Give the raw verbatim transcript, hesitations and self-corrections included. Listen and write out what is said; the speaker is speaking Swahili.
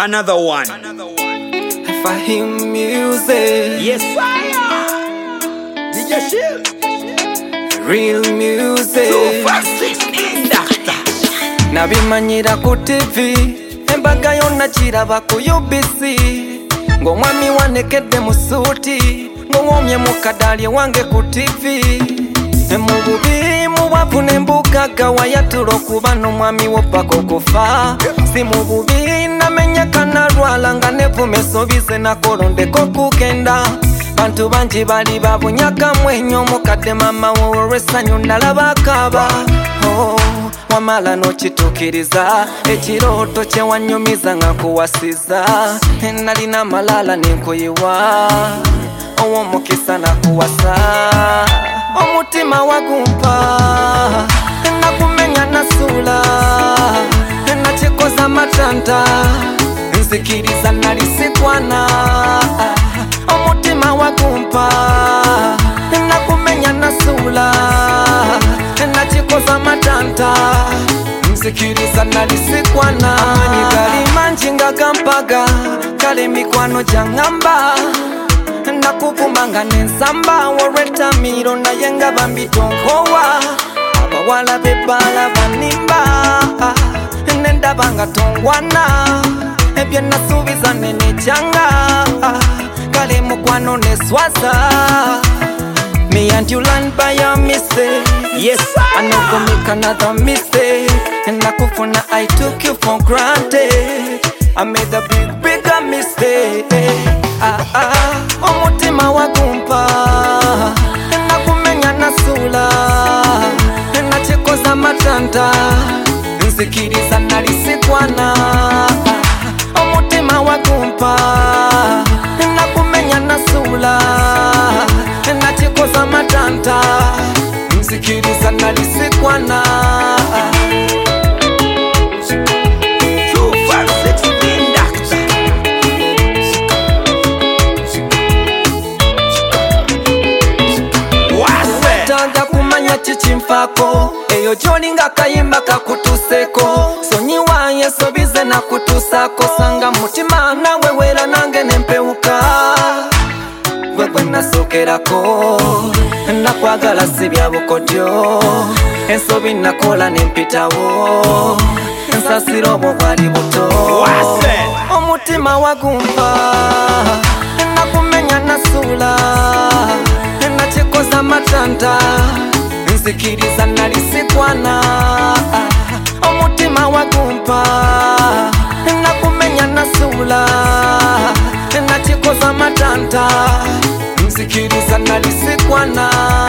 Another one. Another one. Fahim music. Yes, fire. D J Shield. Real music. two five six Doctor. Nabimanyira ku T V. Embaga yonna kiraba ku U B C. Ng'omwami wanekedde mu suuti. Ng'owomye mu kadalye wange ku T V. Mu bubi mu bwavu n'embugaga wayatula okuba n'omwami wo paka okufa. Si mu bubi namenya kanalwala nga nevuma esobize nakolondeko kugenda. Bantu bangi bali babunyaka mwenyo omukadde mama wo olw'essanyu nalaba akaaba. Oh, wamala n'okituukiriza ekirooto kye wanyumiza nga nkuwasiza. Nalina amalala n'enkuyiwa ow'omukisa nakuwasa. Omutima wagumpa nakumenya nasula nakikoza matanta nzikiriza nalisikwana. Omutima wagumpa nakumenya nasula nakikoza matanta nzikiriza nalisikwana. Amanyi gali mangi nga gampaga kale mikwano gyangamba nakuvumanga n'ensamba olw'ettamiro naye nga bambitonkowa. Abawala b'ebbaala banimba nendaba nga tongwana ebye nasuubiza nenejjanga kale mukwano neswaza. Me and you learn by your mistake. Yes, I never make another mistake. Nakufuna I took you for granted. I made a big bigger mistake. Ah ah, omutima wagumpa nakumenya nasula nakikoza matanta nzikiriza nalisikwana. Omutima wagumpa nakumenya nasula nakikoza matanta nzikiriza nalisikwana. Chichimfako eyo jolinga kayimba kakutuseko sonyiwa yesobize nakutusako sanga mutima nawe wera nange nempewuka. Gwegwe nasokerako nakwagala sibya bukodyo ensobi nakola nempitawo nsasiro obwo bwali buto. Omutima wagumpa nakumenya nasula nakikoza matanta nzikiriza nalisikwana. Omutima wagumpa nakumenya nasula nakikoza matanta nzikiriza nalisikwana.